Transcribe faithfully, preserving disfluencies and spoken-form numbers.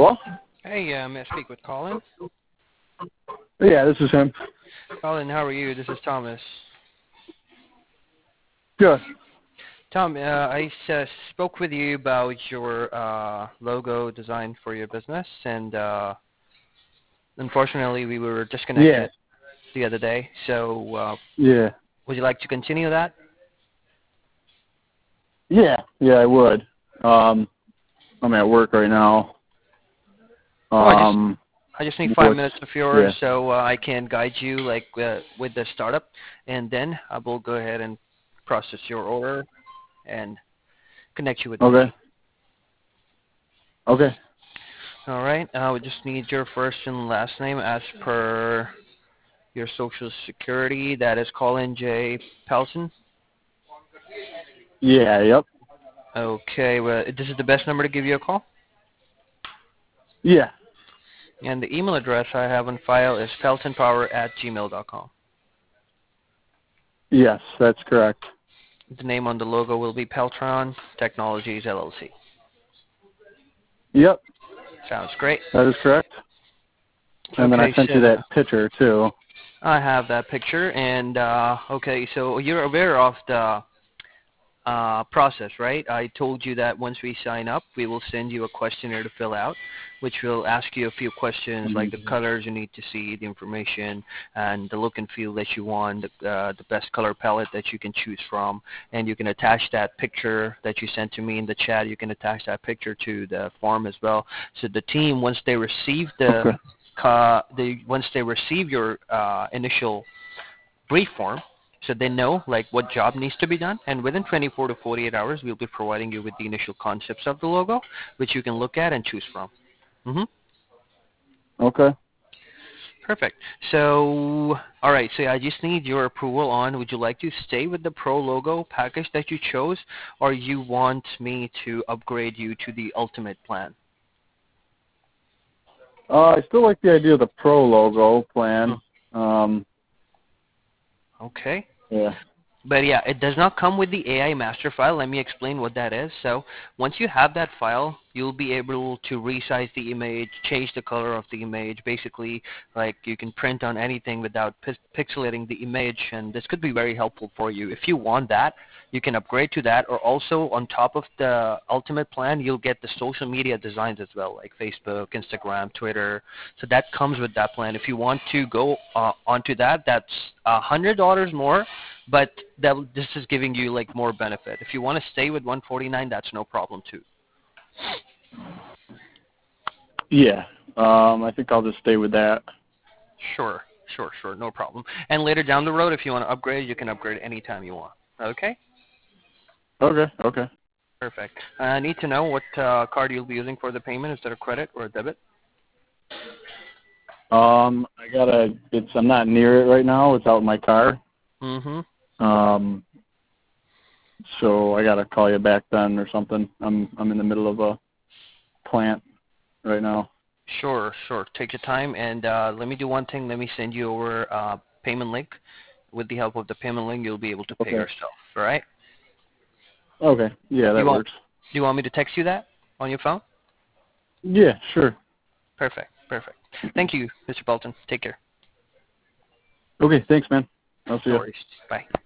Hello? Hey, uh, may I speak with Colin? Yeah, this is him. Colin, how are you? This is Thomas. Good. Tom, uh, I uh, spoke with you about your uh, logo design for your business, and uh, unfortunately, we were disconnected Yeah. the other day. So, uh, Yeah. would you like to continue that? Yeah. Yeah, I would. Um, I'm at work right now. Oh, I just Um, I just need five what's, minutes of yours, yeah. so uh, I can guide you like uh, with the startup, and then I will go ahead and process your order and connect you with my Okay. team. Okay. All right. Uh, we just need your first and last name as per your social security. That is Colin J. Pelton. Yeah, yep. Okay. Well, this is the best number to give you a call. Yeah. And the email address I have on file is peltonpower at gmail dot com. Yes, that's correct. The name on the logo will be Peltron Technologies, L L C. Yep, Sounds great. that is correct. And then I Okay, sent you so that picture, too. I have that picture. And, uh, okay, so you're aware of the uh, process, right? I told you that once we sign up, we will send you a questionnaire to fill out, which will ask you a few questions like the colors you need to see, the information, and the look and feel that you want, the, uh, the best color palette that you can choose from, and you can attach that picture that you sent to me in the chat. You can attach that picture to the form as well. So the team, once they receive the, Okay. uh, the once they receive your uh, initial brief form, so they know like what job needs to be done, and within twenty-four to forty-eight hours we'll be providing you with the initial concepts of the logo, which you can look at and choose from. Mm-hmm. Okay. Perfect. So, all right, so I just need your approval on, would you like to stay with the Pro logo package that you chose, or you want me to upgrade you to the Ultimate plan? Uh, I still like the idea of the Pro logo Hmm. plan. Um, Okay. yeah. But yeah, it does not come with the A I master file. Let me explain what that is. So once you have that file, you'll be able to resize the image, change the color of the image. Basically, like you can print on anything without pi- pixelating the image, and this could be very helpful for you. If you want that, you can upgrade to that, or also on top of the Ultimate plan, you'll get the social media designs as well, like Facebook, Instagram, Twitter. So that comes with that plan. If you want to go uh, onto that, that's one hundred dollars more, but that this is giving you like more benefit. If you want to stay with one forty-nine, that's no problem too. Yeah. Um, I think I'll just stay with that. Sure, sure, sure, no problem. And later down the road, if you want to upgrade, you can upgrade anytime you want. Okay? Okay. Okay. Perfect. Uh, I need to know what uh, card you'll be using for the payment. Is that a credit or a debit? Um, I gotta, it's, I'm not near it right now. It's out in my car. Mm-hmm. Um, so I gotta call you back then or something. I'm, I'm in the middle of a plant right now. Sure, sure. Take your time, and uh, let me do one thing. Let me send you over a payment link. With the help of the payment link, you'll be able to pay Okay. yourself. All right? Okay. Yeah, You that want? works. Do you want me to text you that on your phone? Yeah, sure. Perfect, perfect. Thank you, Mister Bolton. Take care. Okay, thanks, man. I'll see No you. worries. Bye.